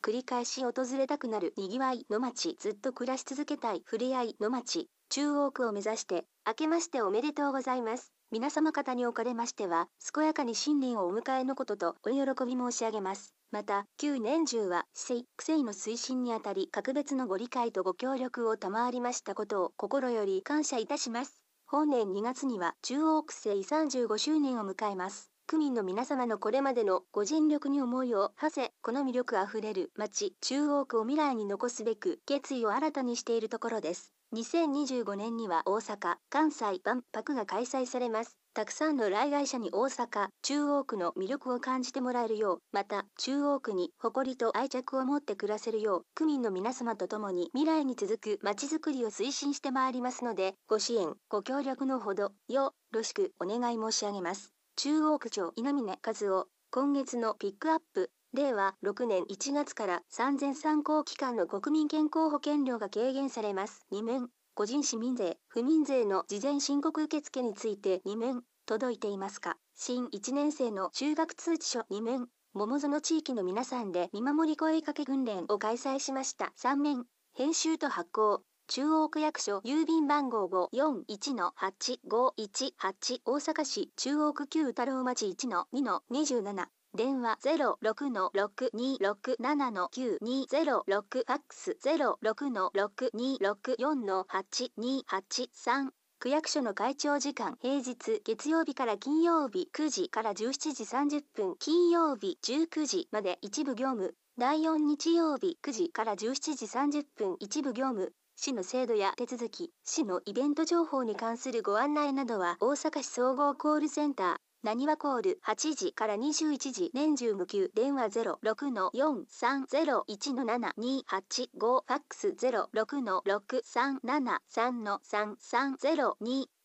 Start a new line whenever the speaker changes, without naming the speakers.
繰り返し訪れたくなるにぎわいの街、ずっと暮らし続けたいふれあいの街、中央区を目指して、明けましておめでとうございます。皆様方におかれましては、健やかに新年をお迎えのこととお喜び申し上げます。また、旧年中は、市政の推進にあたり、格別のご理解とご協力を賜りましたことを心より感謝いたします。本年2月には、中央区政35周年を迎えます。区民の皆様のこれまでのご尽力に思いを馳せ、この魅力あふれる町、中央区を未来に残すべく、決意を新たにしているところです。2025年には大阪・関西万博が開催されます。たくさんの来街者に大阪・中央区の魅力を感じてもらえるよう、また中央区に誇りと愛着を持って暮らせるよう、区民の皆様と共に未来に続く街づくりを推進してまいりますので、ご支援、ご協力のほどよろしくお願い申し上げます。中央区長稲峰和夫、今月のピックアップ。令和6年1月から3000参考期間の国民健康保険料が軽減されます。2面、個人市民税、不民税の事前申告受付について2面、届いていますか？新1年生の就学通知書2面、桃園地域の皆さんで見守り声かけ訓練を開催しました。3面、編集と発行。中央区役所郵便番号541-8518大阪市中央区旧太郎町 1-2-27電話06-6267-9206ファックス06-6264-8283区役所の開庁時間平日月曜日から金曜日9時から17時30分金曜日19時まで一部業務第4日曜日9時から17時30分一部業務市の制度や手続き、市のイベント情報に関するご案内などは大阪市総合コールセンター、なにわコール8時から21時年中無休電話06-4301-7285ファックス06-6373-330-2